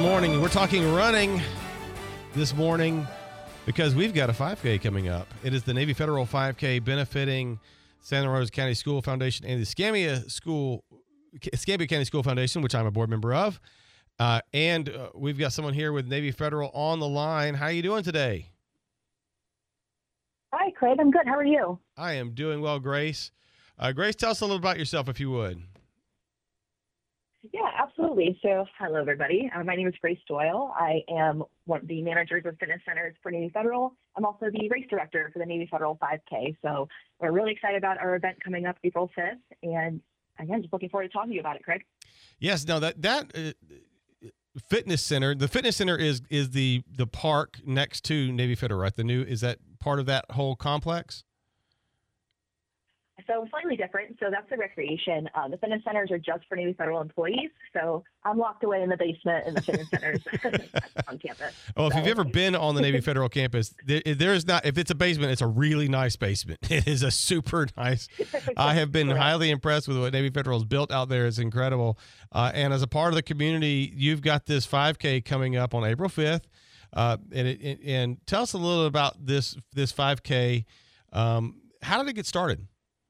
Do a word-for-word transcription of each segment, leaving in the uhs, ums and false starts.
morning. We're talking running this morning because we've got a five K coming up. It is the Navy Federal five K benefiting Santa Rosa County School Foundation and the Escambia School, Escambia County School Foundation, which I'm a board member of. Uh, and uh, we've got someone here with Navy Federal on the line. How are you doing today? Hi, Craig. I'm good. How are you? I am doing well, Grace. Uh, Grace, tell us a little about yourself, if you would. Yeah, absolutely. So, hello, everybody. Uh, my name is Grace Doyle. I am one of the managers of fitness centers for Navy Federal. I'm also the race director for the Navy Federal five K. So, we're really excited about our event coming up April fifth. And again, just looking forward to talking to you about it, Craig. Yes, no, that that uh, fitness center, the fitness center is is the the park next to Navy Federal, right? The new, is that part of that whole complex? So slightly different. So that's the recreation. Um, the fitness centers are just for Navy Federal employees. So I'm locked away in the basement in the fitness centers on campus. Oh, if so. you've ever been on the Navy Federal campus, there, there is not, if it's a basement, it's a really nice basement. It is a super nice. I have been highly impressed with what Navy Federal has built out there. It's incredible. Uh, and as a part of the community, you've got this five K coming up on April fifth. Uh, and, it, it, and tell us a little about this, this five K. Um, how did it get started?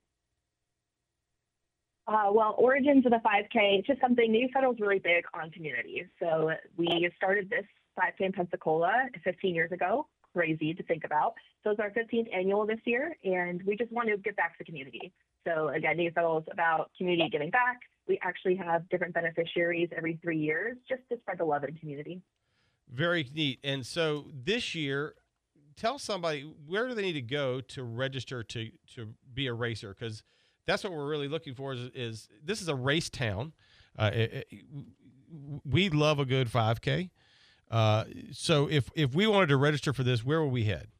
Uh, well, origins of the five K, it's just something, Navy Federal is really big on community. So we started this five K in Pensacola fifteen years ago. Crazy to think about. So it's our fifteenth annual this year, and we just want to give back to the community. So again, Navy Federal is about community giving back. We actually have different beneficiaries every three years just to spread the love in the community. Very neat. And so this year, tell somebody, where do they need to go to register to, to be a racer? Because that's what we're really looking for is, is this is a race town. Uh, it, it, we love a good five K. Uh, so if, if we wanted to register for this, where will we head?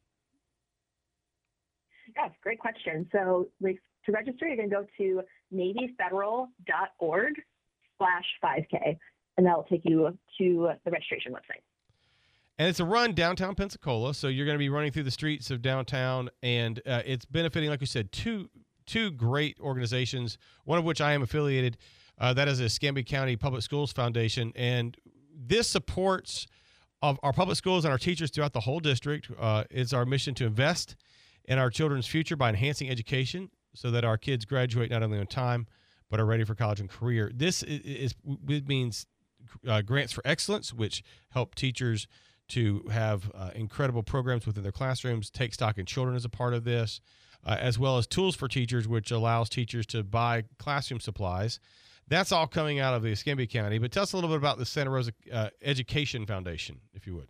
Yes, great question. So like, to register, you can go to navyfederal.org slash 5K, and that will take you to the registration website. And it's a run downtown Pensacola, so you're going to be running through the streets of downtown, and uh, it's benefiting, like you said, two two great organizations, one of which I am affiliated. Uh, that is the Escambia County Public Schools Foundation, and this supports of our public schools and our teachers throughout the whole district. Uh, it's our mission to invest in our children's future by enhancing education so that our kids graduate not only on time but are ready for college and career. This is, is it means uh, grants for excellence, which help teachers to have uh, incredible programs within their classrooms. Take Stock in Children is a part of this. Uh, as well as Tools for Teachers, which allows teachers to buy classroom supplies. That's all coming out of the Escambia County. But tell us a little bit about the Santa Rosa uh, Education Foundation, if you would.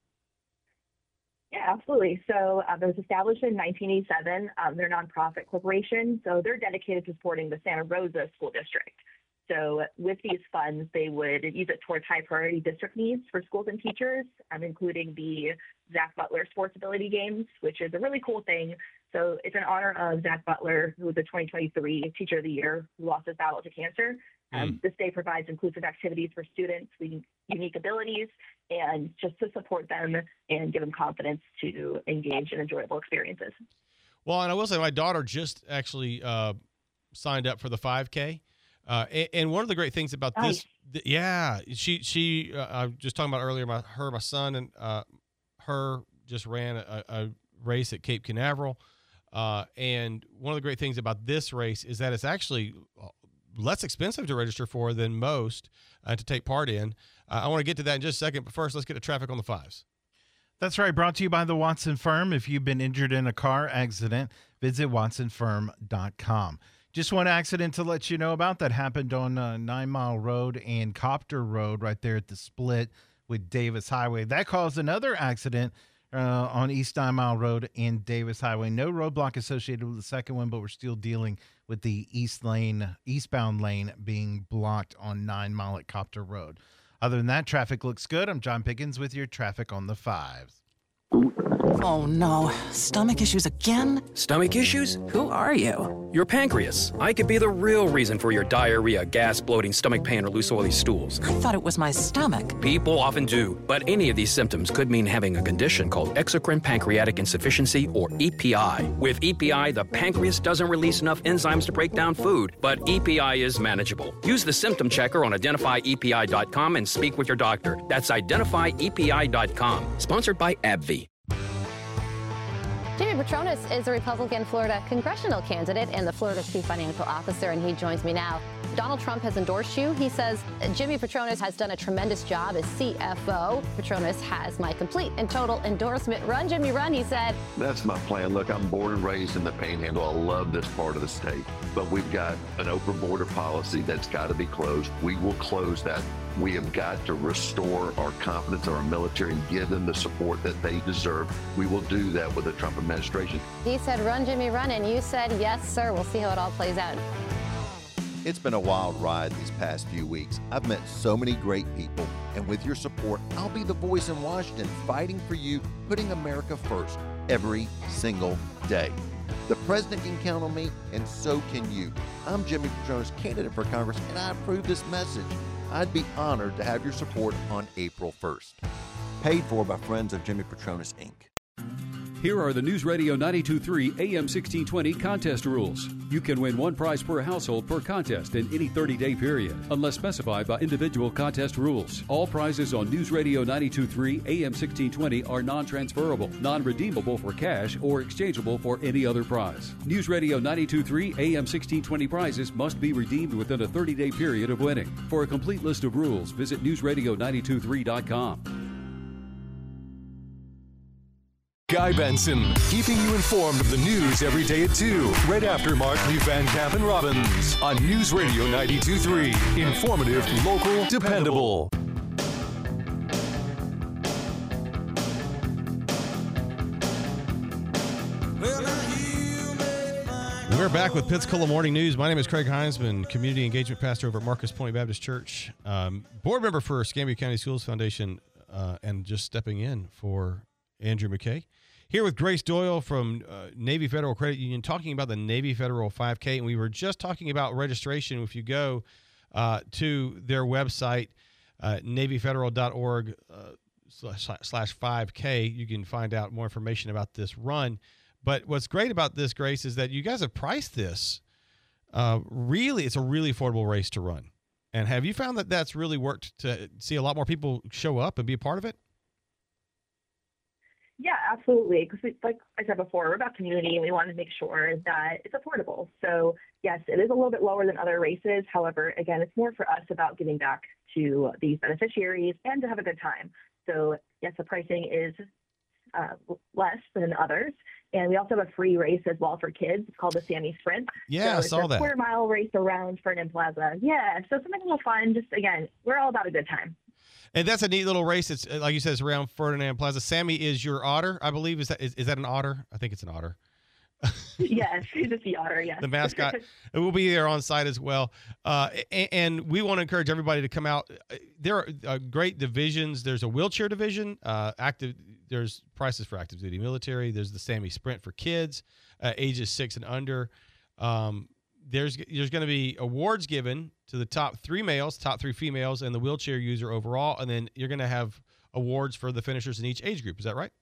Yeah, absolutely. So uh, it was established in nineteen eighty-seven. Um, they're a nonprofit corporation, so they're dedicated to supporting the Santa Rosa School District. So with these funds, they would use it towards high priority district needs for schools and teachers, um, including the Zach Butler Sports Ability Games, which is a really cool thing. So it's in honor of Zach Butler, who was the twenty twenty-three Teacher of the Year, who lost his battle to cancer. Um, mm. This day provides inclusive activities for students with unique abilities and just to support them and give them confidence to engage in enjoyable experiences. Well, and I will say my daughter just actually uh, signed up for the five K. Uh, and, and one of the great things about nice. this, th- yeah, she, she, uh, I was just talking about earlier, my, her, my son and uh, her just ran a, a race at Cape Canaveral. Uh, and one of the great things about this race is that it's actually less expensive to register for than most uh, to take part in. Uh, I want to get to that in just a second, but first let's get to traffic on the fives. That's right. Brought to you by the Watson Firm. If you've been injured in a car accident, visit watson firm dot com. Just one accident to let you know about that happened on uh, Nine Mile Road and Copter Road right there at the split with Davis Highway. That caused another accident uh, on East Nine Mile Road and Davis Highway. No roadblock associated with the second one, but we're still dealing with the east lane, eastbound lane being blocked on Nine Mile at Copter Road. Other than that, traffic looks good. I'm John Pickens with your traffic on the fives. Oh no, stomach issues again? Stomach issues? Who are you? Your pancreas. I could be the real reason for your diarrhea, gas, bloating, stomach pain, or loose oily stools. I thought it was my stomach. People often do, but any of these symptoms could mean having a condition called exocrine pancreatic insufficiency, or E P I. With E P I, the pancreas doesn't release enough enzymes to break down food, but E P I is manageable. Use the symptom checker on identify E P I dot com and speak with your doctor. That's identify E P I dot com. Sponsored by AbbVie. Jimmy Patronis is a Republican Florida congressional candidate and the Florida's chief financial officer, and he joins me now. Donald Trump has endorsed you. He says Jimmy Patronis has done a tremendous job as C F O. Patronis has my complete and total endorsement. Run, Jimmy, run, he said. That's my plan. Look, I'm born and raised in the Panhandle. I love this part of the state. But we've got an open border policy that's got to be closed. We will close that. We have got to restore our confidence in our military and give them the support that they deserve. We will do that with the Trump administration. He said, run, Jimmy, run, and you said, yes, sir. We'll see how it all plays out. It's been a wild ride these past few weeks. I've met so many great people, and with your support, I'll be the voice in Washington fighting for you, putting America first every single day. The president can count on me, and so can you. I'm Jimmy Patronis, candidate for Congress, and I approve this message. I'd be honored to have your support on April first. Paid for by Friends of Jimmy Patronis, Incorporated. Here are the News Radio ninety-two point three A M sixteen twenty contest rules. You can win one prize per household per contest in any thirty-day period, unless specified by individual contest rules. All prizes on News Radio ninety-two point three A M sixteen twenty are non-transferable, non-redeemable for cash, or exchangeable for any other prize. News Radio ninety-two point three A M sixteen twenty prizes must be redeemed within a thirty-day period of winning. For a complete list of rules, visit news radio ninety-two point three dot com. Guy Benson, keeping you informed of the news every day at two, right after Mark Lee Van Camp and Robbins on News Radio ninety-two point three. Informative, local, dependable. We're back with Pensacola Morning News. My name is Craig Heinzman, Community Engagement Pastor over at Marcus Point Baptist Church, um, board member for Escambia County Schools Foundation, uh, and just stepping in for Andrew McKay. Here with Grace Doyle from uh, Navy Federal Credit Union, talking about the Navy Federal five K. And we were just talking about registration. If you go uh, to their website, uh, navy federal dot org uh, slash, slash five K, you can find out more information about this run. But what's great about this, Grace, is that you guys have priced this. Uh, really, it's a really affordable race to run. And have you found that that's really worked to see a lot more people show up and be a part of it? Yeah, absolutely. Because like I said before, we're about community and we want to make sure that it's affordable. So yes, it is a little bit lower than other races. However, again, it's more for us about giving back to these beneficiaries and to have a good time. So yes, the pricing is uh, less than others. And we also have a free race as well for kids. It's called the Sammy Sprint. Yeah, so I it's saw a that. quarter mile race around Ferdinand Plaza. Yeah, so something a little fun. Just again, we're all about a good time. And that's a neat little race. It's like you said, it's around Ferdinand Plaza. Sammy is your otter, I believe. Is that is, is that an otter? I think it's an otter. Yes, he's a sea otter. Yes, the mascot. We'll be there on site as well. Uh, and, and we want to encourage everybody to come out. There are uh, great divisions. There's a wheelchair division. Uh, active. There's prices for active duty military. There's the Sammy Sprint for kids, uh, ages six and under. Um, There's there's going to be awards given to the top three males, top three females, and the wheelchair user overall, and then you're going to have awards for the finishers in each age group. Is that right?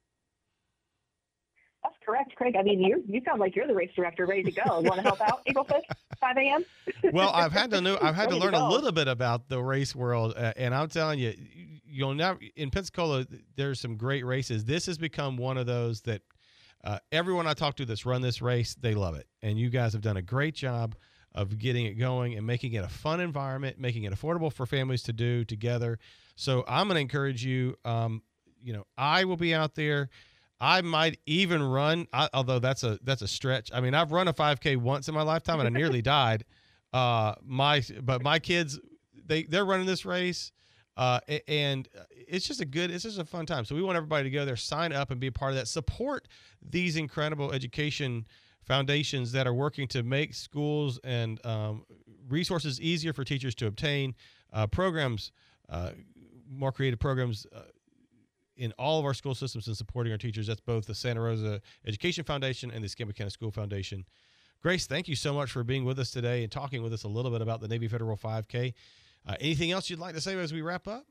That's correct, Craig. I mean, you you sound like you're the race director, ready to go. You want to help out April fifth, five a.m.? Well, I've had to know, I've had to Ready to learn a go. little bit about the race world, uh, and I'm telling you, you'll never in Pensacola. There's some great races. This has become one of those that uh, everyone I talk to that's run this race, they love it, and you guys have done a great job of getting it going and making it a fun environment, making it affordable for families to do together. So I'm going to encourage you. Um, you know, I will be out there. I might even run, I, although that's a that's a stretch. I mean, I've run a five K once in my lifetime, and I nearly died. Uh, my but my kids, they they're running this race, uh, and it's just a good, it's just a fun time. So we want everybody to go there, sign up, and be a part of that. Support these incredible education foundations that are working to make schools and um, resources easier for teachers to obtain, uh, programs, uh, more creative programs, uh, in all of our school systems and supporting our teachers. That's both the Santa Rosa Education Foundation and the Escambia County School Foundation. Grace, thank you so much for being with us today and talking with us a little bit about the Navy Federal five K. Uh, anything else you'd like to say as we wrap up?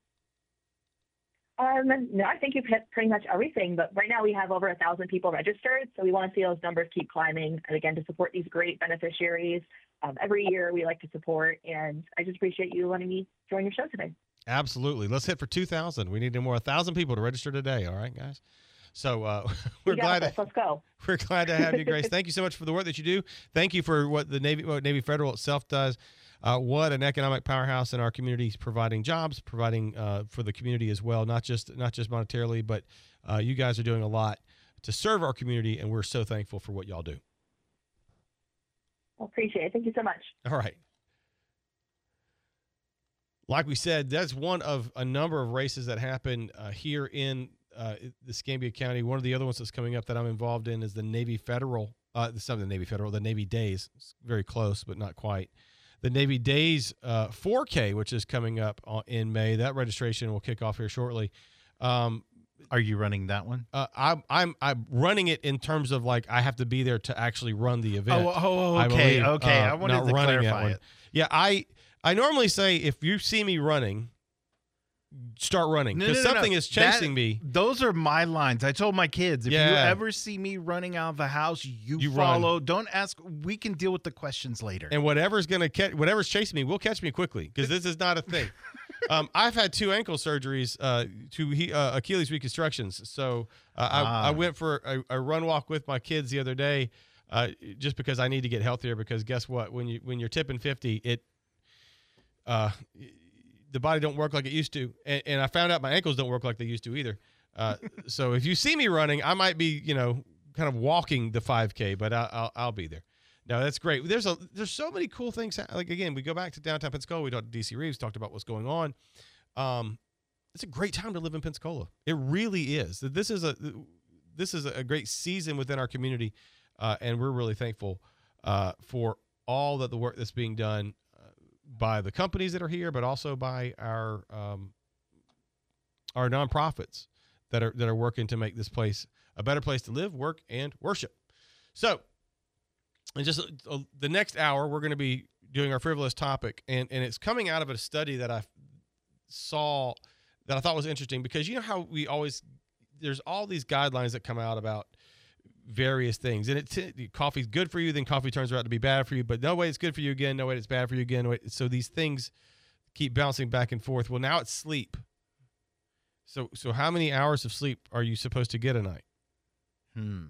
Um, no, I think you've hit pretty much everything, but right now we have over a thousand people registered, so we want to see those numbers keep climbing, and again, to support these great beneficiaries. Um, every year we like to support, and I just appreciate you letting me join your show today. Absolutely. Let's hit for two thousand. We need more one thousand people to register today, all right, guys? So uh, we're glad this. to, Let's go. We're glad to have you, Grace. Thank you so much for the work that you do. Thank you for what the Navy, what Navy Federal itself does. Uh, what an economic powerhouse in our communities, providing jobs, providing uh, for the community as well, not just not just monetarily, but uh, you guys are doing a lot to serve our community, and we're so thankful for what y'all do. I appreciate it. Thank you so much. All right. Like we said, that's one of a number of races that happen uh, here in uh, the Escambia County. One of the other ones that's coming up that I'm involved in is the Navy Federal. Uh, it's not the Navy Federal, the Navy Days. It's very close, but not quite. The Navy Days uh, four K, which is coming up in May. That registration will kick off here shortly. Um, Are you running that one? Uh, I'm I'm I'm running it in terms of like I have to be there to actually run the event. Oh, oh I okay, believe, okay. Uh, I wanted not to running that clarify one. it. Yeah, I I normally say if you see me running, start running No, because no, no, something no. is chasing That- me. Those are my lines. I told my kids, if you Yeah. ever see me running out of the house, you, You run. follow. Don't ask. We can deal with the questions later. And whatever's gonna catch, whatever's chasing me, will catch me quickly because this is not a thing. um, I've had two ankle surgeries, uh, two he, uh, Achilles reconstructions. So uh, Ah. I, I went for a, a run walk with my kids the other day, uh, just because I need to get healthier. Because guess what? When you when you're tipping fifty, it uh, the body don't work like it used to, and, and I found out my ankles don't work like they used to either. Uh, so if you see me running, I might be, you know, kind of walking the five K, but I, I'll I'll be there. No, that's great. There's a there's so many cool things. Like again, we go back to downtown Pensacola. We talked to D C Reeves, talked about what's going on. Um, it's a great time to live in Pensacola. It really is. This is a this is a great season within our community, uh, and we're really thankful uh, for all that the work that's being done uh, by the companies that are here, but also by our um, our nonprofits that are that are working to make this place a better place to live, work, and worship. So. And just uh, the next hour, we're going to be doing our frivolous topic, and, and it's coming out of a study that I saw that I thought was interesting because you know how we always there's all these guidelines that come out about various things, and it coffee's good for you, then coffee turns out to be bad for you, but no way it's good for you again, no way it's bad for you again. No way, so these things keep bouncing back and forth. Well, now it's sleep. So so how many hours of sleep are you supposed to get a night? Hmm.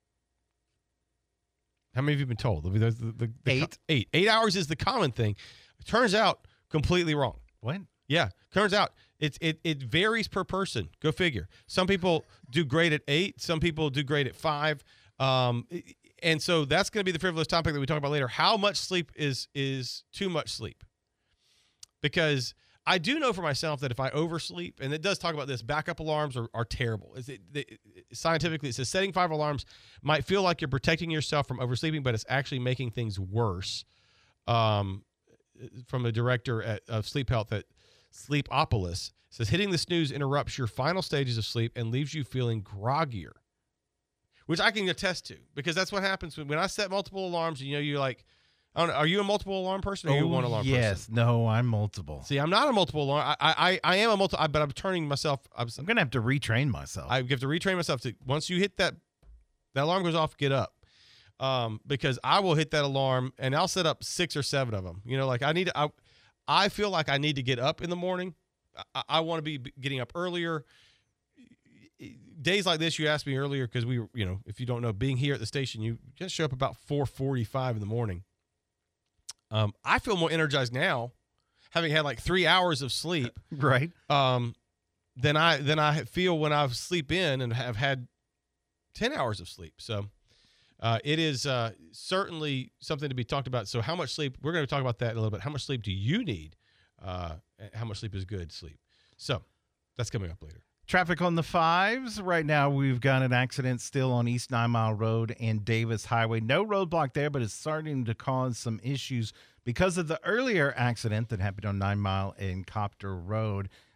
How many have you been told? The, the, the, the Eight. Eight. Eight hours is the common thing. It turns out completely wrong. What? Yeah. Turns out it, it, it varies per person. Go figure. Some people do great at eight. Some people do great at five. Um, and so that's going to be the frivolous topic that we talk about later. How much sleep is is too much sleep? Because I do know for myself that if I oversleep, and it does talk about this, backup alarms are, are terrible. Is it, it, scientifically, it says setting five alarms might feel like you're protecting yourself from oversleeping, but it's actually making things worse. Um, from a director at, of Sleep Health at Sleepopolis, says hitting the snooze interrupts your final stages of sleep and leaves you feeling groggier, which I can attest to because that's what happens when, when I set multiple alarms. You know, you're like, I don't know, are you a multiple alarm person or are you a Oh, one alarm yes. person? No, I'm multiple. See, I'm not a multiple alarm. I I, I am a multiple, but I'm turning myself. I'm, I'm going to have to retrain myself. I have to retrain myself to once you hit that, that alarm goes off, get up. Um, because I will hit that alarm and I'll set up six or seven of them. You know, like I need to, I, I feel like I need to get up in the morning. I, I want to be getting up earlier. Days like this, you asked me earlier because we, you know, if you don't know, being here at the station, you just show up about four forty-five in the morning. Um, I feel more energized now, having had like three hours of sleep, right? Um, than I than I feel when I sleep in and have had ten hours of sleep. So, uh, it is uh, certainly something to be talked about. So, how much sleep? We're going to talk about that in a little bit. How much sleep do you need? Uh, how much sleep is good sleep? So, that's coming up later. Traffic on the fives. Right now, we've got an accident still on East Nine Mile Road and Davis Highway. No roadblock there, but it's starting to cause some issues because of the earlier accident that happened on Nine Mile and Copter Road.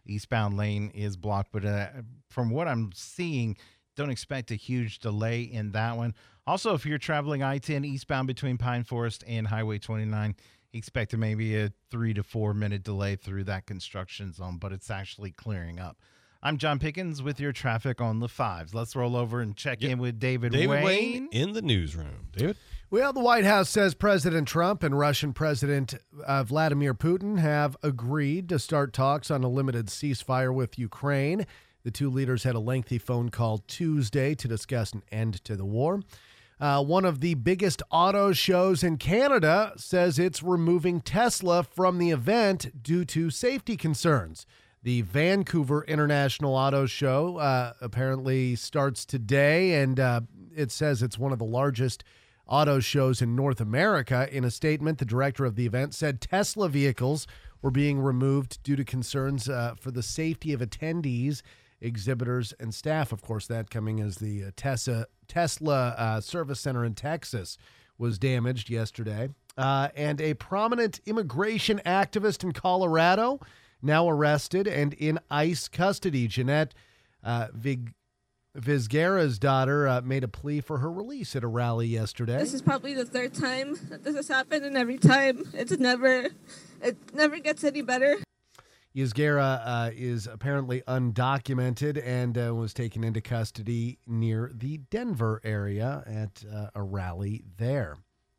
eastbound lane is blocked. But uh, from what I'm seeing, don't expect a huge delay in that one. Also, if you're traveling I ten eastbound between Pine Forest and Highway twenty-nine, expect maybe a three to four minute delay through that construction zone, but it's actually clearing up. I'm John Pickens with your traffic on the fives. Let's roll over and check yep. in with David, David Wayne. Wayne in the newsroom. David? Well, the White House says President Trump and Russian President uh, Vladimir Putin have agreed to start talks on a limited ceasefire with Ukraine. The two leaders had a lengthy phone call Tuesday to discuss an end to the war. Uh, one of the biggest auto shows in Canada says it's removing Tesla from the event due to safety concerns. The Vancouver International Auto Show uh, apparently starts today, and uh, it says it's one of the largest auto shows in North America. In a statement, the director of the event said Tesla vehicles were being removed due to concerns uh, for the safety of attendees, exhibitors, and staff. Of course, that coming as the uh, Tesla, Tesla uh, service center in Texas was damaged yesterday. Uh, and a prominent immigration activist in Colorado now arrested and in ICE custody. Jeanette uh, Vig- Vizgara's daughter uh, made a plea for her release at a rally yesterday. This is probably the third time that this has happened, and every time it's never, it never gets any better. Vizgara uh, is apparently undocumented and uh, was taken into custody near the Denver area at uh, a rally there.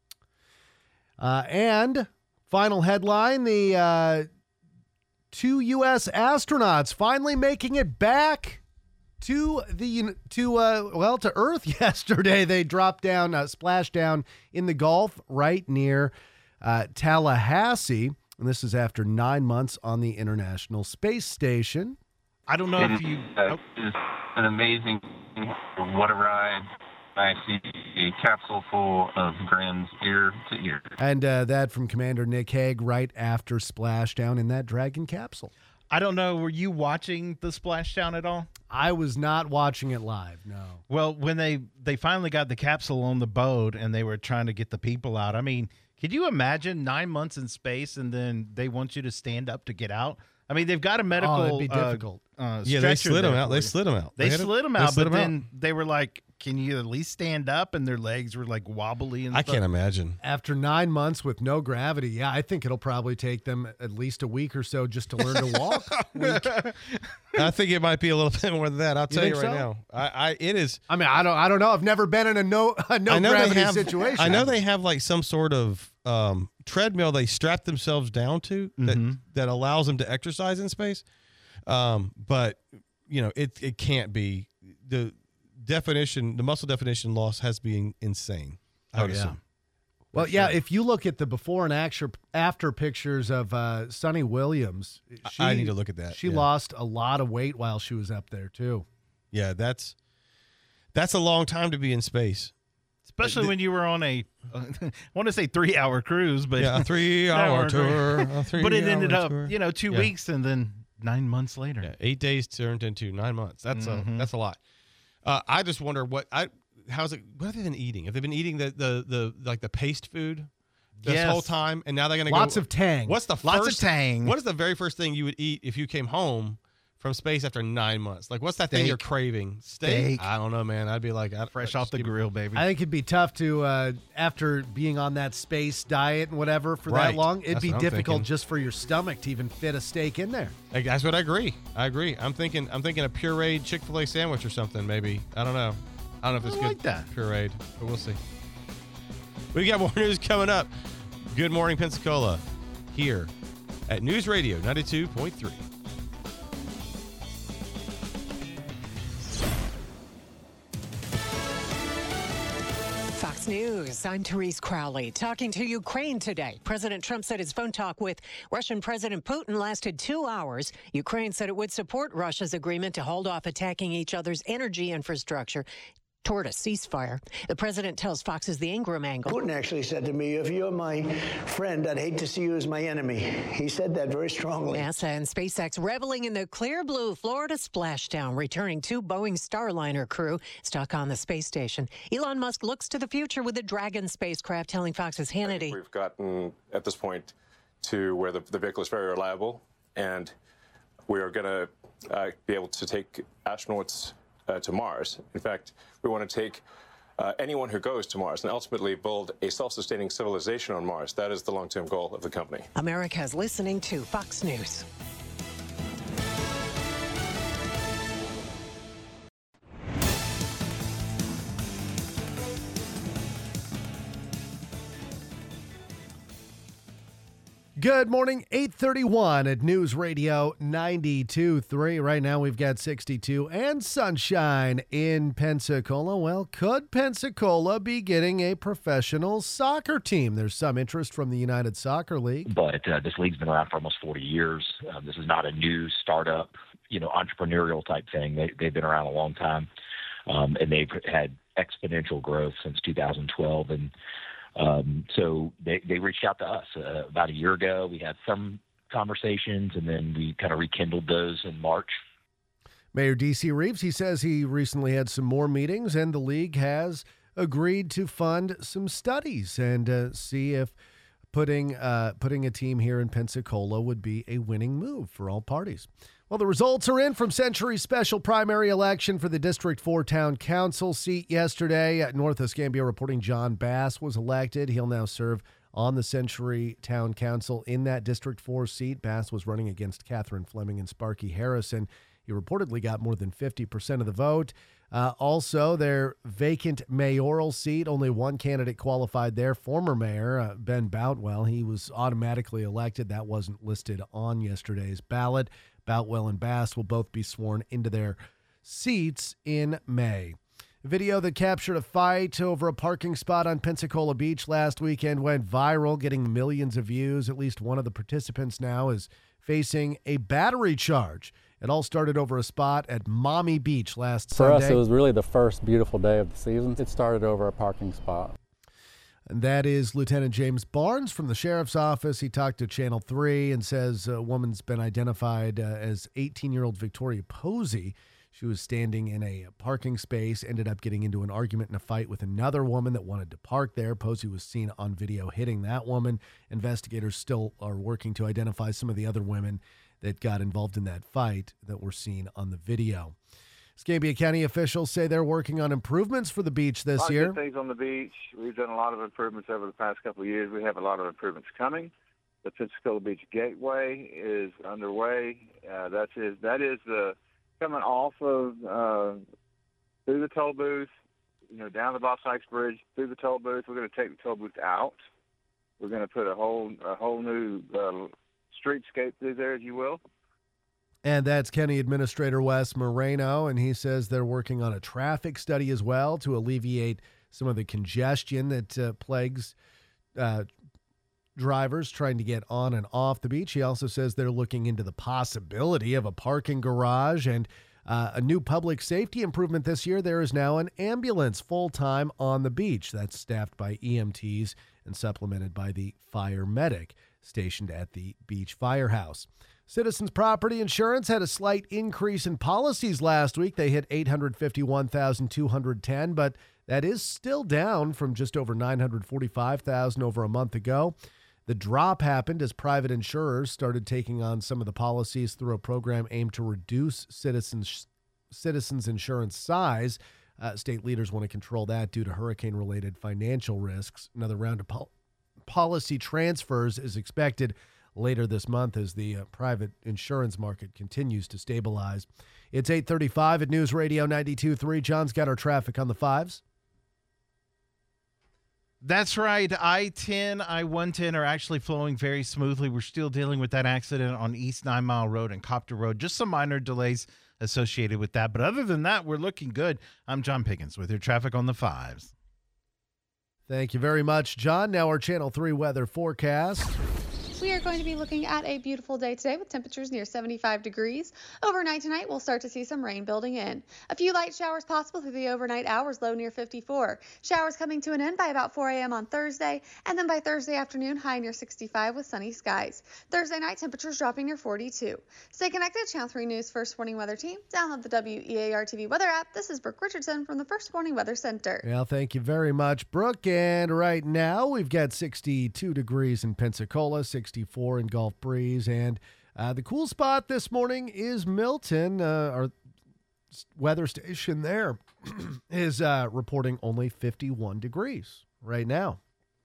Uh, and final headline, the uh, two U S astronauts finally making it back to the to uh, well to Earth yesterday. They dropped down, uh, splashed down in the Gulf right near uh, Tallahassee. And this is after nine months on the International Space Station. I don't know it if you... Uh, oh. It's an amazing, what a ride. I see a capsule full of grins ear to ear. And uh, that from Commander Nick Hague right after splashdown in that Dragon capsule. I don't know, were you watching the splashdown at all? I was not watching it live, no. Well, when they, they finally got the capsule on the boat and they were trying to get the people out, I mean... Could you imagine nine months in space and then they want you to stand up to get out? I mean, they've got a medical. Oh, it'd be difficult. Uh, uh, yeah, they slid them out. They slid them out. They, they slid them out, slid but them then out. they were like, "Can you at least stand up?" And their legs were like wobbly. And I stuff. can't imagine. After nine months with no gravity, yeah, I think it'll probably take them at least a week or so just to learn to walk. I think it might be a little bit more than that. I'll You tell you think right so? now. I, I it is. I mean, I don't, I don't know. I've never been in a no, a no I know gravity they have, situation. I know they have like some sort of um, treadmill they strap themselves down to that Mm-hmm. that allows them to exercise in space. Um, but you know, it it can't be the definition. The muscle definition loss has been insane. I would Oh, yeah. assume. Well, yeah, if you look at the before and after, after pictures of uh, Sunny Williams, she, I need to look at that. She yeah. lost a lot of weight while she was up there, too. Yeah, that's that's a long time to be in space. Especially when you were on a, uh, I want to say three hour cruise, but Yeah, a three-hour tour. A but it ended three-hour up, tour. you know, two Yeah. weeks and then nine months later. Yeah, eight days turned into nine months. That's Mhm. a that's a lot. Uh, I just wonder what I how's it what have they been eating? Have they been eating the the, the like the paste food this Yes. whole time? And now they're gonna Lots go, of Tang. What's the Lots of first Tang. What is the very first thing you would eat if you came home from space after nine months? Like what's that thing Steak. you're craving? Steak. I don't know, man. I'd be like I, Fresh I- off the just give me- grill, baby. I think it'd be tough to, uh, after being on that space diet and whatever for Right. that long, it'd That's be what I'm difficult thinking. just for your stomach to even fit a steak in there. Like, that's what I agree. I agree. I'm thinking I'm thinking a pureed Chick-fil-A sandwich or something, maybe. I don't know. I don't know if it's I good like that. pureed, but we'll see. We got more news coming up. Good morning, Pensacola, here at News Radio ninety-two point three. Fox News, I'm Therese Crowley, talking to Ukraine today. President Trump said his phone talk with Russian President Putin lasted two hours. Ukraine said it would support Russia's agreement to hold off attacking each other's energy infrastructure toward a ceasefire. The president tells Fox's The Ingram Angle. Putin actually said to me, if you're my friend, I'd hate to see you as my enemy. He said that very strongly. NASA and SpaceX reveling in the clear blue Florida splashdown, returning two Boeing Starliner crew stuck on the space station. Elon Musk looks to the future with the Dragon spacecraft, telling Fox's Hannity. We've gotten, at this point, to where the, the vehicle is very reliable, and we are going to uh, be able to take astronauts uh, to Mars. In fact, we want to take uh, anyone who goes to Mars and ultimately build a self-sustaining civilization on Mars. That is the long-term goal of the company. America's listening to Fox News. Good morning, eight thirty-one at News Radio ninety-two point three. Right now we've got sixty-two and sunshine in Pensacola. Well, could Pensacola be getting a professional soccer team? There's some interest from the United Soccer League. But uh, this league's been around for almost forty years. Um, this is not a new startup, you know, entrepreneurial type thing. They, they've been around a long time, um, and they've had exponential growth since two thousand twelve. And Um, so they, they reached out to us uh, about a year ago. We had some conversations, and then we kind of rekindled those in March. Mayor D C. Reeves, he says he recently had some more meetings, and the league has agreed to fund some studies and uh, see if putting uh, putting a team here in Pensacola would be a winning move for all parties. Well, the results are in from Century's special primary election for the District four Town Council seat yesterday. At North Escambia reporting John Bass was elected. He'll now serve on the Century Town Council in that District four seat. Bass was running against Catherine Fleming and Sparky Harrison. He reportedly got more than fifty percent of the vote. Uh, also, their vacant mayoral seat, only one candidate qualified there, former mayor uh, Ben Boutwell. He was automatically elected. That wasn't listed on yesterday's ballot. Boutwell and Bass will both be sworn into their seats in May. A video that captured a fight over a parking spot on Pensacola Beach last weekend went viral, getting millions of views. At least one of the participants now is facing a battery charge. It all started over a spot at Mommy Beach last For Sunday. us, it was really the first beautiful day of the season. It started over a parking spot. And that is Lieutenant James Barnes from the Sheriff's Office. He talked to Channel three and says a woman's been identified uh, as eighteen-year-old Victoria Posey. She was standing in a parking space, ended up getting into an argument and a fight with another woman that wanted to park there. Posey was seen on video hitting that woman. Investigators still are working to identify some of the other women that got involved in that fight that were seen on the video. Escambia County officials say they're working on improvements for the beach this a lot year. Of good things on the beach. We've done a lot of improvements over the past couple of years. We have a lot of improvements coming. The Pensacola Beach Gateway is underway. Uh, that is that is the coming off of uh, through the toll booth, you know, down the Boss Sykes Bridge, through the toll booth. We're going to take the toll booth out. We're going to put a whole a whole new uh, streetscape through there, if you will. And that's County Administrator Wes Moreno, and he says they're working on a traffic study as well to alleviate some of the congestion that uh, plagues uh, drivers trying to get on and off the beach. He also says they're looking into the possibility of a parking garage and uh, a new public safety improvement this year. There is now an ambulance full-time on the beach that's staffed by E M Ts and supplemented by the fire medic stationed at the beach firehouse. Citizens Property Insurance had a slight increase in policies last week. They hit eight hundred fifty-one thousand two hundred ten, but that is still down from just over nine hundred forty-five thousand over a month ago. The drop happened as private insurers started taking on some of the policies through a program aimed to reduce citizens citizens insurance size. Uh, state leaders want to control that due to hurricane-related financial risks. Another round of pol- policy transfers is expected later this month as the uh, private insurance market continues to stabilize. It's eight thirty-five at News Radio ninety-two point three. John's got our traffic on the fives. That's right. I ten, I one ten are actually flowing very smoothly. We're still dealing with that accident on East Nine Mile Road and Copter Road. Just some minor delays associated with that. But other than that, we're looking good. I'm John Pickens with your traffic on the fives. Thank you very much, John. Now our Channel three weather forecast. We are going to be looking at a beautiful day today with temperatures near seventy-five degrees. Overnight tonight, we'll start to see some rain building in. A few light showers possible through the overnight hours, low near fifty-four. Showers coming to an end by about four a.m. on Thursday, and then by Thursday afternoon, high near sixty-five with sunny skies. Thursday night, temperatures dropping near forty-two. Stay connected, Channel three News First Warning Weather Team. Download the W E A R T V weather app. This is Brooke Richardson from the First Warning Weather Center. Well, thank you very much, Brooke. And right now, we've got sixty-two degrees in Pensacola, sixty-four in Gulf Breeze, and Uh, the cool spot this morning is Milton. Uh, our weather station there is uh, reporting only fifty-one degrees right now.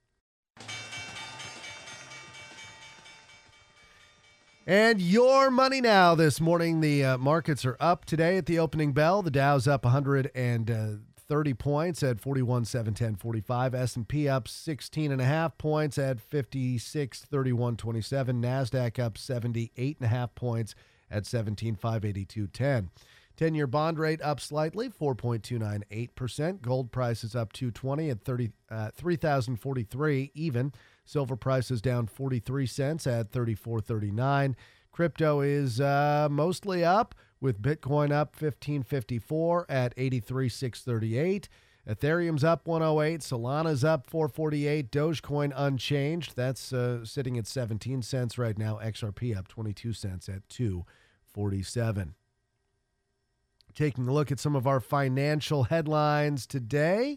And your money now this morning. The uh, markets are up today at the opening bell. The Dow's up one hundred thirty points at forty-one seven ten forty-five. S and P up sixteen and a half points at fifty-six thirty-one twenty-seven. NASDAQ up seventy-eight and a half points at seventeen five eighty-two ten. ten-year bond rate up slightly, four point two nine eight percent. Gold price is up two twenty at thirty, uh, three thousand forty-three even. Silver price is down forty-three cents at thirty-four thirty-nine. Crypto is uh, mostly up, with Bitcoin up fifteen fifty-four at eighty-three six thirty-eight. Ethereum's up one oh eight. Solana's up four forty-eight. Dogecoin unchanged. That's uh, sitting at seventeen cents right now. X R P up twenty-two cents at two forty-seven. Taking a look at some of our financial headlines today.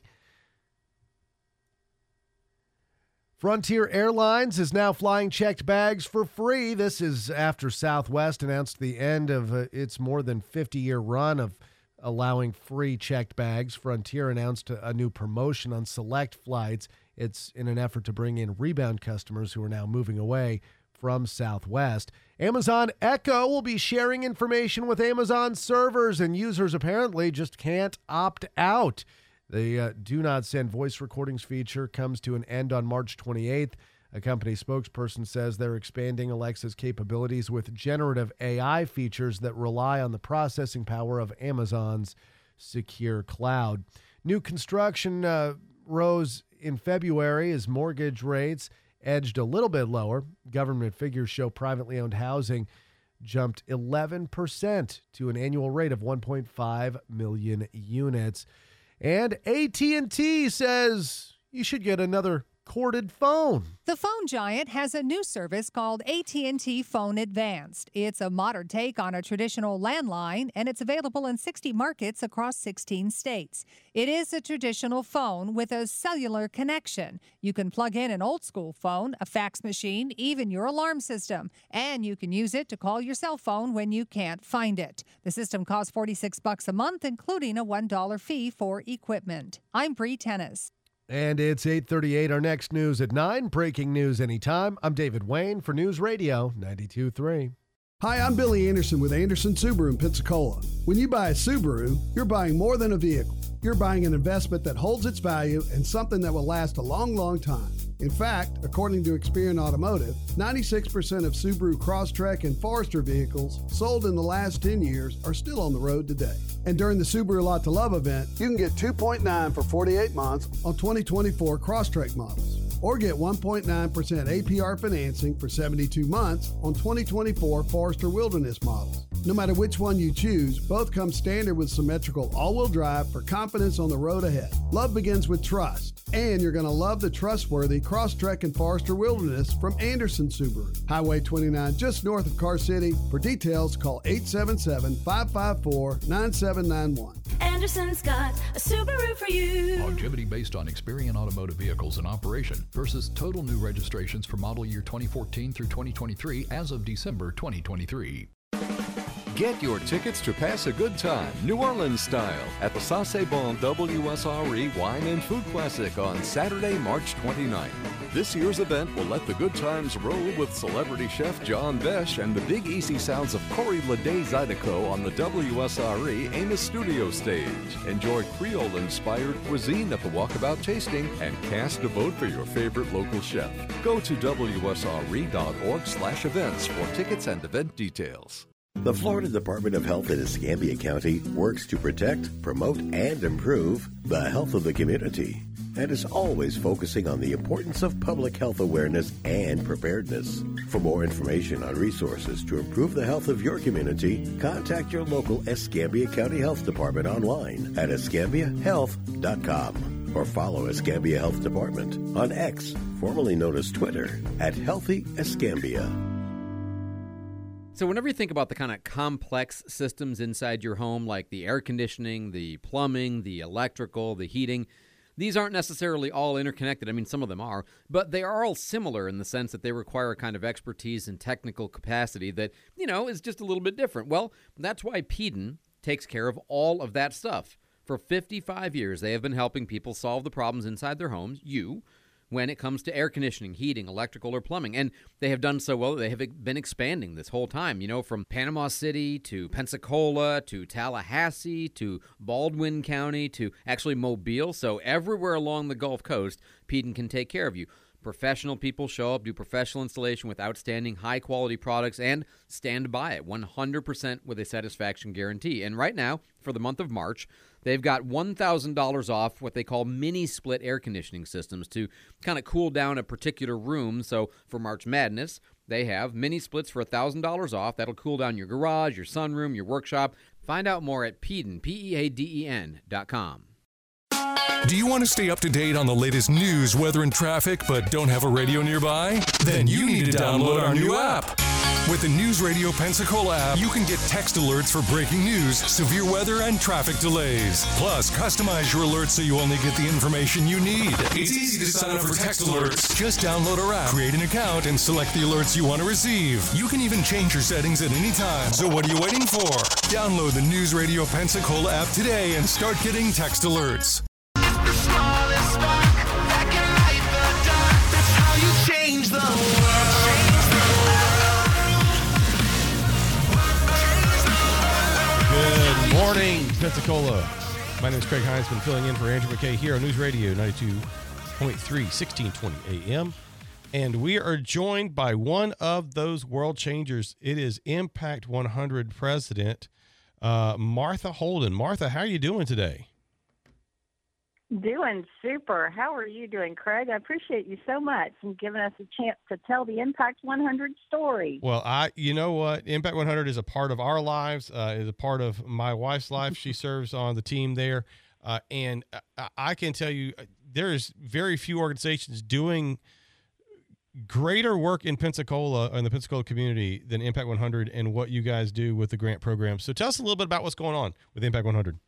Frontier Airlines is now flying checked bags for free. This is after Southwest announced the end of uh, its more than fifty-year run of allowing free checked bags. Frontier announced a, a new promotion on select flights. It's in an effort to bring in rebound customers who are now moving away from Southwest. Amazon Echo will be sharing information with Amazon servers, and users apparently just can't opt out. The uh, Do Not Send voice recordings feature comes to an end on March twenty-eighth. A company spokesperson says they're expanding Alexa's capabilities with generative A I features that rely on the processing power of Amazon's secure cloud. New construction uh, rose in February as mortgage rates edged a little bit lower. Government figures show privately owned housing jumped eleven percent to an annual rate of one point five million units. And A T and T says you should get another corded phone. The phone giant has a new service called A T and T Phone Advanced. It's a modern take on a traditional landline, and it's available in sixty markets across sixteen states. It is a traditional phone with a cellular connection. You can plug in an old-school phone, a fax machine, even your alarm system, and you can use it to call your cell phone when you can't find it. The system costs forty-six bucks a month, including a one dollar fee for equipment. I'm Bree Tennis. And it's eight thirty-eight. Our next news at nine. Breaking news anytime. I'm David Wayne for News Radio ninety-two point three. Hi, I'm Billy Anderson with Anderson Subaru in Pensacola. When you buy a Subaru, you're buying more than a vehicle. You're buying an investment that holds its value and something that will last a long, long time. In fact, according to Experian Automotive, ninety-six percent of Subaru Crosstrek and Forester vehicles sold in the last ten years are still on the road today. And during the Subaru Lot to Love event, you can get two point nine for forty-eight months on twenty twenty-four Crosstrek models, or get one point nine percent A P R financing for seventy-two months on twenty twenty-four Forester Wilderness models. No matter which one you choose, both come standard with symmetrical all-wheel drive for confidence on the road ahead. Love begins with trust, and you're going to love the trustworthy Crosstrek and Forester Wilderness from Anderson Subaru. Highway twenty-nine, just north of Car City. For details, call eight seven seven, five five four, nine seven nine one. Anderson's got a Subaru for you. Longevity based on Experian Automotive vehicles in operation versus total new registrations for model year twenty fourteen through twenty twenty-three as of December twenty twenty-three. Get your tickets to pass a good time, New Orleans style, at the Sase Bon W S R E Wine and Food Classic on Saturday, March twenty-ninth. This year's event will let the good times roll with celebrity chef John Besh and the big easy sounds of Corey Lede Zydeco on the W S R E Amos Studio stage. Enjoy Creole-inspired cuisine at the Walkabout Tasting and cast a vote for your favorite local chef. Go to W S R E dot org slash events for tickets and event details. The Florida Department of Health in Escambia County works to protect, promote, and improve the health of the community, and is always focusing on the importance of public health awareness and preparedness. For more information on resources to improve the health of your community, contact your local Escambia County Health Department online at escambia health dot com or follow Escambia Health Department on X, formerly known as Twitter, at Healthy Escambia. So whenever you think about the kind of complex systems inside your home, like the air conditioning, the plumbing, the electrical, the heating, these aren't necessarily all interconnected. I mean, some of them are, but they are all similar in the sense that they require a kind of expertise and technical capacity that, you know, is just a little bit different. Well, that's why Peden takes care of all of that stuff. For fifty-five years, they have been helping people solve the problems inside their homes, you, when it comes to air conditioning, heating, electrical, or plumbing. And they have done so well that they have been expanding this whole time, you know, from Panama City to Pensacola to Tallahassee to Baldwin County to actually Mobile. So everywhere along the Gulf Coast, Peden can take care of you. Professional people show up, do professional installation with outstanding, high-quality products, and stand by it one hundred percent with a satisfaction guarantee. And right now, for the month of March, they've got one thousand dollars off what they call mini-split air conditioning systems to kind of cool down a particular room. So for March Madness, they have mini-splits for one thousand dollars off. That'll cool down your garage, your sunroom, your workshop. Find out more at Peden, P E A D E N dot com. Do you want to stay up to date on the latest news, weather, and traffic, but don't have a radio nearby? Then you need to download our new app. With the News Radio Pensacola app, you can get text alerts for breaking news, severe weather, and traffic delays. Plus, customize your alerts so you only get the information you need. It's easy to sign up for text alerts. Just download our app, create an account, and select the alerts you want to receive. You can even change your settings at any time. So what are you waiting for? Download the News Radio Pensacola app today and start getting text alerts. Change the world. Good morning, Pensacola. My name is Craig Heinzman, filling in for Andrew McKay here on News Radio ninety-two point three, sixteen twenty A M. And we are joined by one of those world changers. It is Impact one hundred President uh, Martha Holden. Martha, how are you doing today? Doing super. How are you doing, Craig? I appreciate you so much and giving us a chance to tell the Impact one hundred story. Well, I, you know what? Impact one hundred is a part of our lives, uh, is a part of my wife's life. She serves on the team there. Uh, and I, I can tell you, there's very few organizations doing greater work in Pensacola, in the Pensacola community, than Impact one hundred and what you guys do with the grant program. So tell us a little bit about what's going on with Impact one hundred.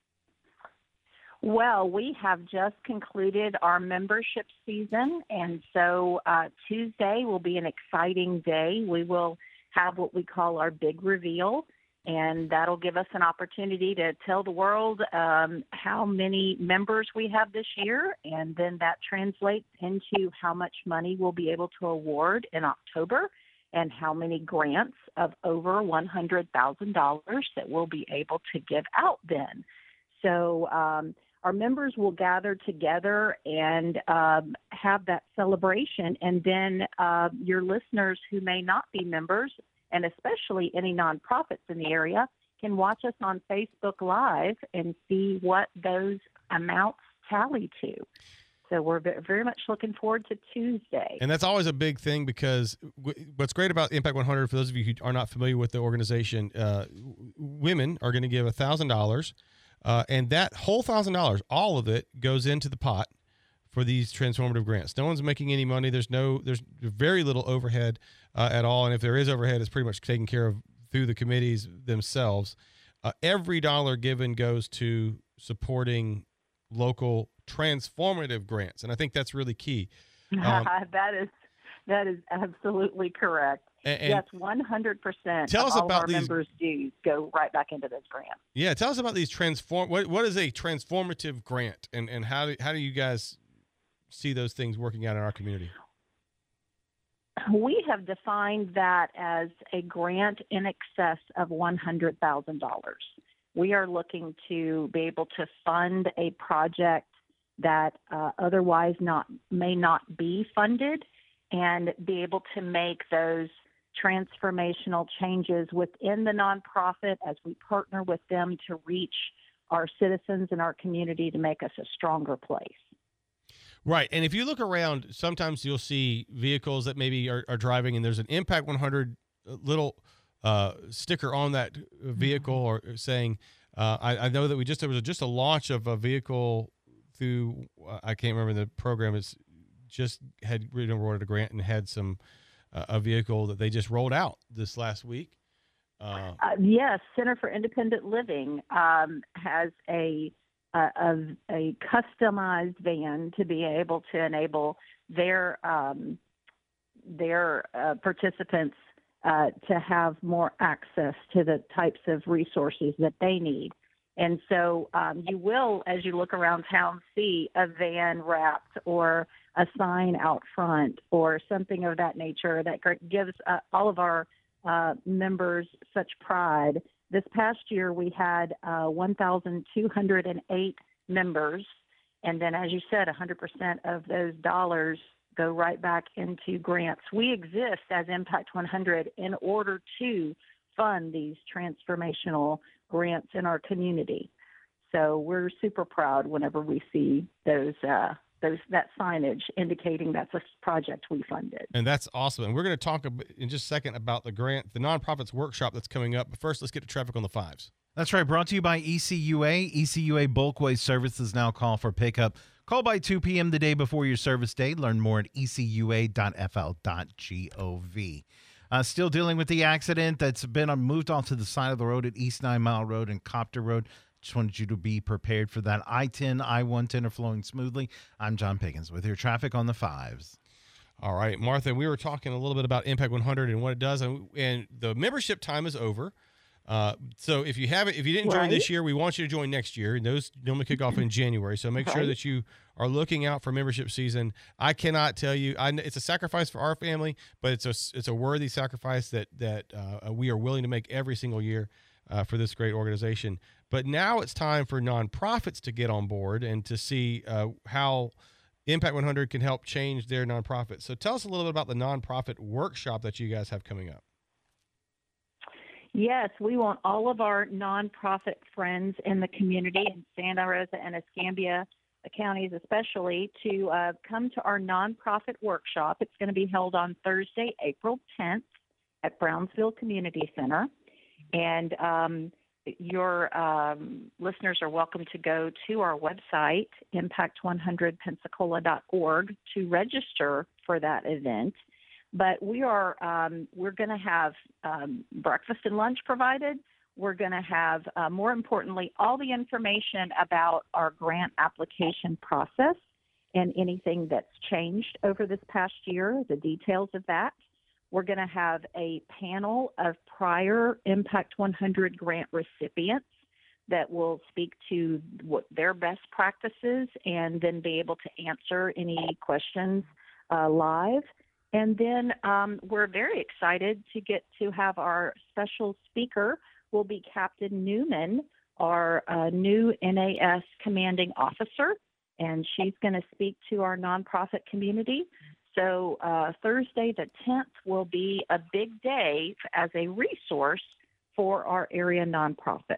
Well, we have just concluded our membership season, and so uh, Tuesday will be an exciting day. We will have what we call our big reveal, and that'll give us an opportunity to tell the world um, how many members we have this year, and then that translates into how much money we'll be able to award in October and how many grants of over one hundred thousand dollars that we'll be able to give out then. So um, our members will gather together and um, have that celebration. And then uh, your listeners who may not be members, and especially any nonprofits in the area, can watch us on Facebook Live and see what those amounts tally to. So we're very much looking forward to Tuesday. And that's always a big thing because w- what's great about Impact one hundred, for those of you who are not familiar with the organization, uh, women are going to give one thousand dollars. Uh, and that whole one thousand dollars, all of it, goes into the pot for these transformative grants. No one's making any money. There's no, there's very little overhead uh, at all. And if there is overhead, it's pretty much taken care of through the committees themselves. Uh, every dollar given goes to supporting local transformative grants. And I think that's really key. Um, that is that is absolutely correct. And, and yes, one hundred percent tell of us all about our these, members' dues go right back into this grant. Yeah, tell us about these transform. What what is a transformative grant, and and how do how do you guys see those things working out in our community? We have defined that as a grant in excess of one hundred thousand dollars. We are looking to be able to fund a project that uh, otherwise not may not be funded, and be able to make those transformational changes within the nonprofit as we partner with them to reach our citizens and our community to make us a stronger place. Right. And if you look around, sometimes you'll see vehicles that maybe are, are driving and there's an Impact one hundred little uh, sticker on that vehicle or saying, uh, I, I know that we just, there was a, just a launch of a vehicle through, uh, I can't remember the program. It's just had awarded a grant and had some, uh, a vehicle that they just rolled out this last week. Uh, uh, yes, Center for Independent Living um, has a a, a, a customized van to be able to enable their um, their uh, participants uh, to have more access to the types of resources that they need. And so um, you will, as you look around town, see a van wrapped or a sign out front or something of that nature that gives uh, all of our uh, members such pride. This past year, we had uh, one thousand two hundred eight members. And then, as you said, one hundred percent of those dollars go right back into grants. We exist as Impact one hundred in order to fund these transformational grants in our community. So we're super proud whenever we see those uh, those that signage indicating that's a project we funded. And that's awesome. And we're going to talk in just a second about the grant, the nonprofits workshop that's coming up. But first, let's get to traffic on the fives. That's right. Brought to you by E C U A. E C U A Bulk Waste Services now call for pickup. Call by two p.m. the day before your service day. Learn more at e c u a dot f l dot gov. Uh, still dealing with the accident that's been uh, moved onto the side of the road at East Nine Mile Road and Copter Road. Just wanted you to be prepared for that. I ten, I one ten are flowing smoothly. I'm John Pickens with your traffic on the fives. All right, Martha, we were talking a little bit about Impact one hundred and what it does, and, and the membership time is over. Uh, so if you haven't, if you didn't join Right. this year, we want you to join next year. And those normally kick off in January. So make sure Right. that you are looking out for membership season. I cannot tell you, I, it's a sacrifice for our family, but it's a it's a worthy sacrifice that that uh, we are willing to make every single year uh, for this great organization. But now it's time for nonprofits to get on board and to see uh, how Impact one hundred can help change their nonprofit. So tell us a little bit about the nonprofit workshop that you guys have coming up. Yes, we want all of our nonprofit friends in the community in Santa Rosa and Escambia counties especially to uh, come to our nonprofit workshop. It's going to be held on Thursday, April tenth at Brownsville Community Center. And um, your um, listeners are welcome to go to our website, impact one hundred pensacola dot org, to register for that event. But we are um, we're going to have um, breakfast and lunch provided. We're going to have, uh, more importantly, all the information about our grant application process and anything that's changed over this past year, the details of that. We're going to have a panel of prior Impact one hundred grant recipients that will speak to what their best practices and then be able to answer any questions uh, live. And then um, we're very excited to get to have our special speaker will be Captain Newman, our uh, new N A S commanding officer, and she's going to speak to our nonprofit community. So uh, Thursday the tenth will be a big day as a resource for our area nonprofits.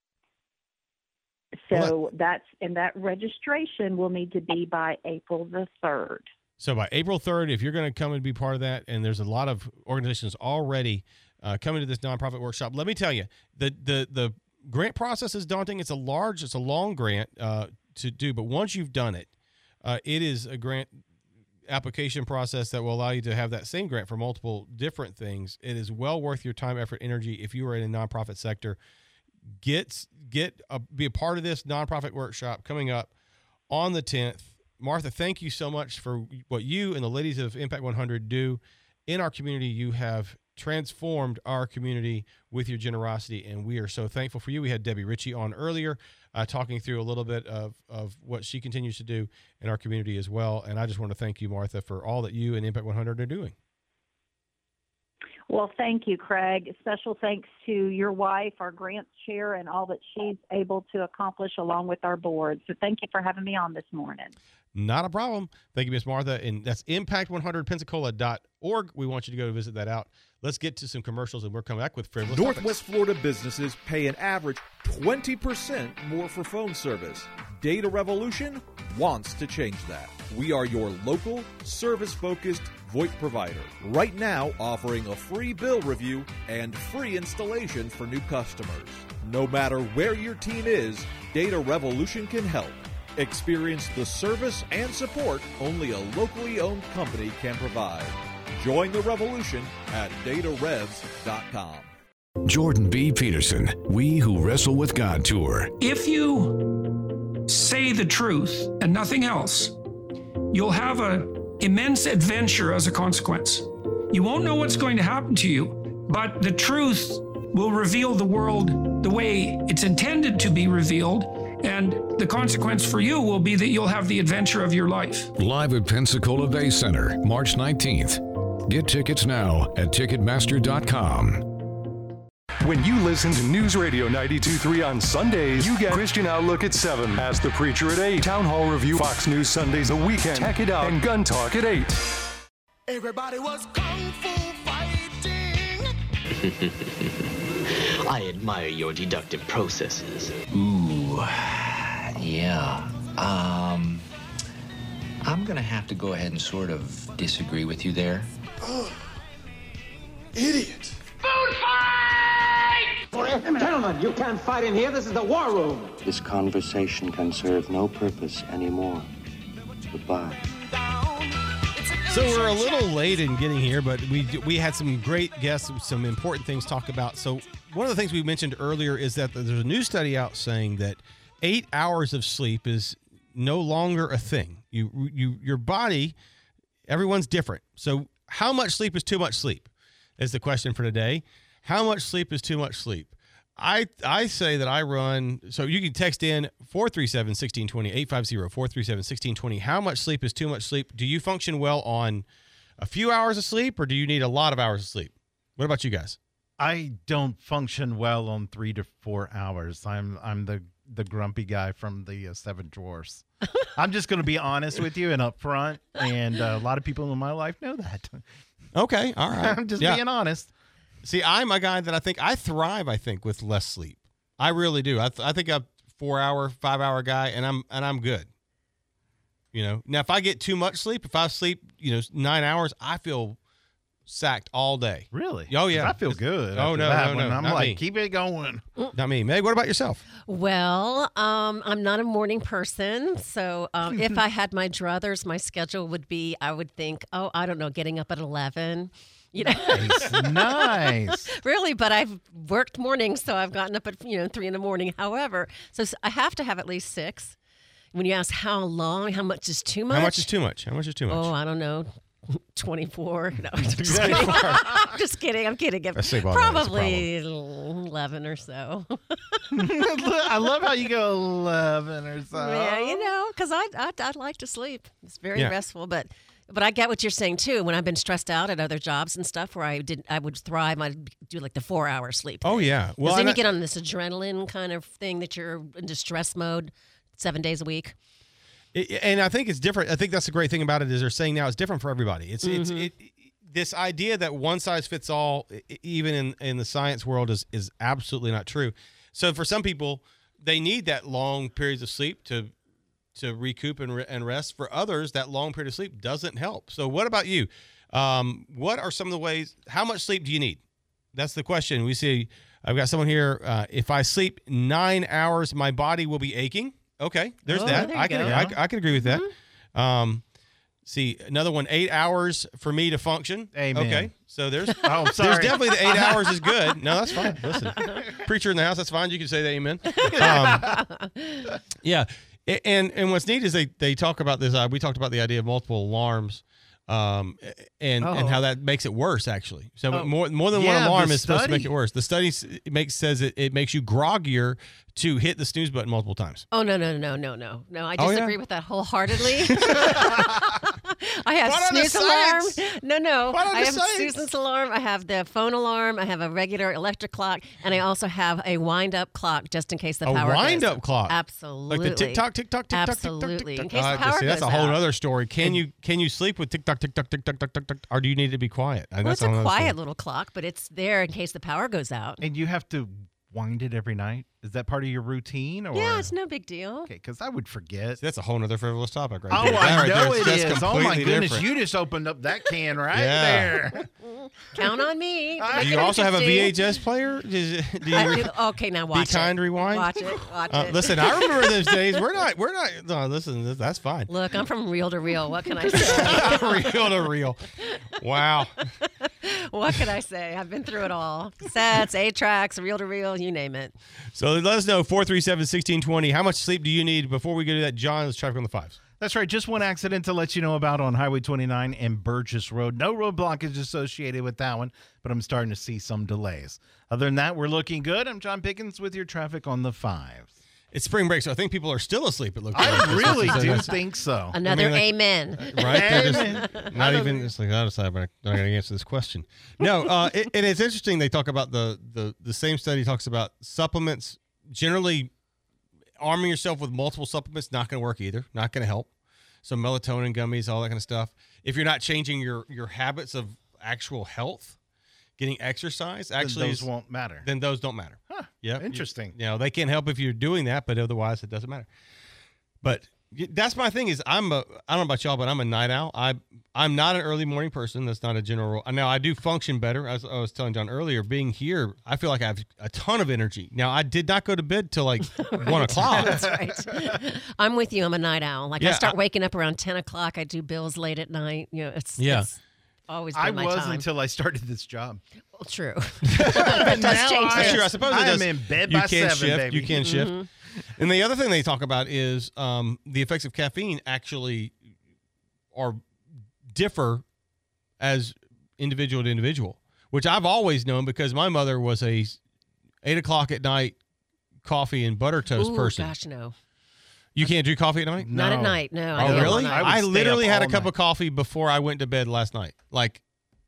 So What? that's, and that registration will need to be by April the third. So by April third, if you're going to come and be part of that, and there's a lot of organizations already uh, coming to this nonprofit workshop, let me tell you, the the the grant process is daunting. It's a large, it's a long grant uh, to do, but once you've done it, uh, it is a grant application process that will allow you to have that same grant for multiple different things. It is well worth your time, effort, energy if you are in a nonprofit sector. Get get a, be a part of this nonprofit workshop coming up on the tenth. Martha, thank you so much for what you and the ladies of Impact one hundred do in our community. You have transformed our community with your generosity, and we are so thankful for you. We had Debbie Ritchie on earlier uh, talking through a little bit of, of what she continues to do in our community as well. And I just want to thank you, Martha, for all that you and Impact one hundred are doing. Well, thank you, Craig. Special thanks to your wife, our grants chair, and all that she's able to accomplish along with our board. So thank you for having me on this morning. Not a problem. Thank you, Miss Martha. And that's impact one hundred pensacola dot org. We want you to go visit that out. Let's get to some commercials, and we're coming back with frivolous Northwest topics. Florida businesses pay an average twenty percent more for phone service. Data Revolution wants to change that. We are your local, service-focused VoIP provider. Right now, offering a free bill review and free installation for new customers. No matter where your team is, Data Revolution can help. Experience the service and support only a locally owned company can provide. Join the revolution at data revs dot com. Jordan B. Peterson, We Who Wrestle with God Tour. If you the truth and nothing else, you'll have an immense adventure as a consequence. You won't know what's going to happen to you, but the truth will reveal the world the way it's intended to be revealed, and the consequence for you will be that you'll have the adventure of your life. Live at Pensacola Day Center, March nineteenth. Get tickets now at Ticketmaster dot com. When you listen to News Radio ninety-two point three on Sundays, you get Christian Outlook at seven, Ask the Preacher at eight, Town Hall Review, Fox News Sundays, The Weekend, Tech It Out, and Gun Talk at eight. Everybody was kung fu fighting. I admire your deductive processes. Ooh, yeah. Um, I'm gonna have to go ahead and sort of disagree with you there. Oh, idiot. Food fight! Gentlemen, you can't fight in here. This is the war room. This conversation can serve no purpose anymore. Goodbye. So we're a little late in getting here, but we we had some great guests, some important things to talk about. So one of the things we mentioned earlier is that there's a new study out saying that eight hours of sleep is no longer a thing. You you your body, everyone's different. So how much sleep is too much sleep is the question for today. How much sleep is too much sleep? I I say that I run, so you can text in four three seven, one six two zero, eight five zero, four three seven, one six two zero. How much sleep is too much sleep? Do you function well on a few hours of sleep, or do you need a lot of hours of sleep? What about you guys? I don't function well on three to four hours. I'm I'm the, the grumpy guy from the uh, Seven Dwarfs. I'm just going to be honest with you and upfront, and uh, a lot of people in my life know that. Okay, all right. I'm just Yeah. being honest. See, I'm a guy that I think I thrive. I think with less sleep, I really do. I, th- I think I'm a four hour, five hour guy, and I'm and I'm good. You know, now if I get too much sleep, if I sleep, you know, nine hours, I feel sacked all day. Really? Oh yeah, I feel good. Oh after no, that no, one. no, I'm not like, me. keep it going. Not me. Meg, what about yourself? Well, um, I'm not a morning person, so um, if I had my druthers, my schedule would be, I would think, oh, I don't know, getting up at eleven. You know? Nice, nice. Really, but I've worked mornings, so I've gotten up at you know three in the morning. However, so s- I have to have at least six. When you ask how long, how much is too much? How much is too much? How much is too much? Oh, I don't know. twenty-four. No, I'm just kidding. I'm just kidding. I'm kidding. That's safe all day. That's a Probably eleven or so. I love how you go eleven or so. Yeah, you know, because I, I I like to sleep. It's very Yeah. restful, but but I get what you're saying too. When I've been stressed out at other jobs and stuff, where I did I would thrive, I'd do like the four hour sleep. Oh, yeah. Well, Well, then and you I- get on this adrenaline kind of thing that you're in distress mode seven days a week. It, and I think it's different. I think that's the great thing about it is they're saying now it's different for everybody. It's it's Mhm. it, this idea that one size fits all, e- even in, in the science world, is is absolutely not true. So for some people, they need that long periods of sleep to to recoup and, re- and rest. For others, that long period of sleep doesn't help. So what about you? Um, what are some of the ways? How much sleep do you need? That's the question. We see. I've got someone here. Uh, if I sleep nine hours, my body will be aching. Okay, there's Oh, that. there you I can go. I, I can agree with that. Um, see another one. Eight hours for me to function. Amen. Okay, so there's Oh, there's sorry. definitely the eight hours is good. No, that's fine. Listen, preacher in the house. That's fine. You can say that. Amen. Um, yeah, A- and and what's neat is they they talk about this. Uh, we talked about the idea of multiple alarms. Um and Oh. and how that makes it worse actually. So Oh. more more than Yeah, one alarm the is supposed to make study. it worse. The study s- it makes says it, it makes you groggier to hit the snooze button multiple times. Oh no no no no no no! I Oh, disagree yeah? with that wholeheartedly. I have What are the snooze alarm. science? No no, What are I the have science? snooze alarm. I have the phone alarm. I have a regular electric clock, and I also have a wind up clock just in case the A power goes. wind-up clock? Absolutely. Like the tick tock tick tock tick tock tick tock Absolutely. tick In tock. case I the just power see, that's a goes whole out. other story. Can you can you sleep with tick tock tick tock tick tock tick tock tick, or do you need to be quiet? And Well, that's it's a whole other quiet story. little clock, but it's there in case the power goes out. And you have to wind it every night? Is that part of your routine? Or? Yeah, it's no big deal. Okay, because I would forget. See, that's a whole other frivolous topic right Oh, there. That I right know there it just is. Oh, my completely goodness. different. You just opened up that can right Yeah. there. Count on me. to Do make you it also have a V interesting. H S player? Do you, do you I re- do- okay, now watch Be kind, it. rewind. Watch it. Watch Uh, it. listen, I remember those days. We're not. We're not. No, listen, that's fine. Look, I'm from reel to reel. What can I say? Reel to reel. Wow. What can I say? I've been through it all. Cassettes, eight-tracks, reel-to-reel, you name it. So let us know, four three seven, one six two zero. How much sleep do you need? Before we go to that, John, let's traffic on the fives. That's right. Just one accident to let you know about on Highway twenty-nine and Burgess Road. No road blockage associated with that one, but I'm starting to see some delays. Other than that, we're looking good. I'm John Pickens with your traffic on the fives. It's spring break, so I think people are still asleep. It looks. I like. really So do that's- think so. Another I mean, like- amen. Right? They're Amen. just not even. It's like I decided, but I'm not going to answer this question. No, uh, it, and it's interesting. They talk about the the the same study talks about supplements. Generally, arming yourself with multiple supplements not going to work either. Not going to help. So melatonin gummies, all that kind of stuff. If you're not changing your your habits of actual health, getting exercise, actually those is- won't matter. Then those don't matter. Huh. Yeah, Interesting. You, you know, they can't help if you're doing that, but otherwise it doesn't matter. But y- that's my thing is I'm a I don't know about y'all, but I'm a night owl. I I'm not an early morning person. That's not a general rule. Now I do function better. As I was telling John earlier, being here, I feel like I have a ton of energy. Now I did not go to bed till like one o'clock. That's right. I'm with you. I'm a night owl. Like Yeah, I start I- waking up around ten o'clock. I do bills late at night. You know, it's Yeah. It's always been I my was time. until I started this job. Well, true. that does Now change I- That's things. true. I suppose I it am does. in bed you by can seven, shift. baby. You can shift. Mhm. And the other thing they talk about is um, the effects of caffeine actually are differ as individual to individual, which I've always known because my mother was a eight o'clock at night coffee and butter toast Ooh, person. gosh, no. You can't drink coffee at night? Not at night. No. I Oh, can't really? all I night. would I stay literally up had a all cup night. of coffee before I went to bed last night. Like,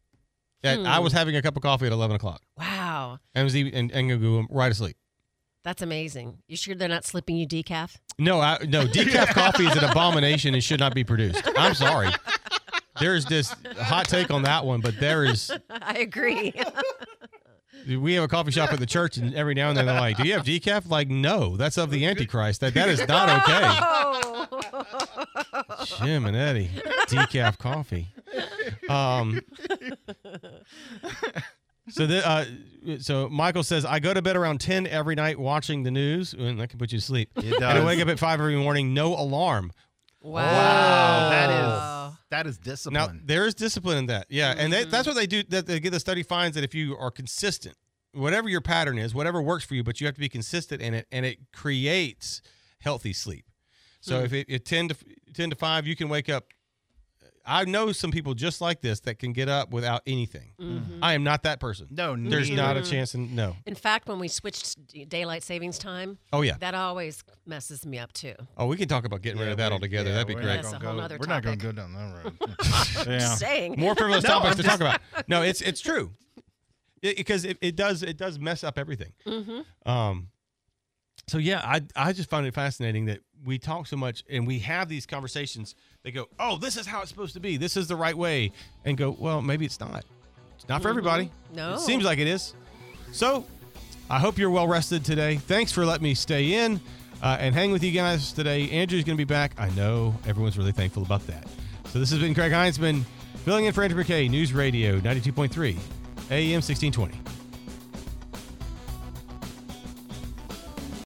that I Hmm. was having a cup of coffee at eleven o'clock. Wow. And was even, and, and gonna go right to sleep. That's amazing. You sure they're not slipping you decaf? No, I, no, decaf coffee is an abomination and should not be produced. I'm sorry. There's this hot take on that one, but there is. I agree. We have a coffee shop at the church, and every now and then they're like, "Do you have decaf?" Like, no, that's of the Antichrist. That that is not okay. Jim and Eddie, decaf coffee. Um. So the, uh, so Michael says, I go to bed around ten every night watching the news, and that can put you to sleep. It And I does. wake up at five every morning, no alarm. Wow. Wow, that is that is discipline. Now there is discipline in that, yeah, and they, that's what they do. That they get the study finds that if you are consistent, whatever your pattern is, whatever works for you, but you have to be consistent in it, and it creates healthy sleep. So Hmm. if it, it ten to ten to five, you can wake up. I know some people just like this that can get up without anything. Mhm. I am not that person. No, there's neither. not a chance. In, no. In fact, when we switched to daylight savings time, Oh, yeah. that always messes me up too. Oh, we can talk about getting rid Yeah, of that we- altogether. yeah, That'd be we're great. not That's gonna a whole go- nother We're not going topic. to go down that road. Yeah. Just saying. More frivolous No, topics I'm to just- talk about. No, it's it's true. It- because it, it does it does mess up everything. Mm-hmm. Um, so yeah, I I just find it fascinating that we talk so much and we have these conversations. They go, oh, this is how it's supposed to be. This is the right way, and go, well, maybe it's not. It's not for Mhm. everybody. No. It seems like it is. So I hope you're well rested today. Thanks for letting me stay in uh, and hang with you guys today. Andrew's going to be back. I know everyone's really thankful about that. So this has been Craig Heinzman filling in for Andrew McKay, News Radio ninety-two point three, A M sixteen twenty.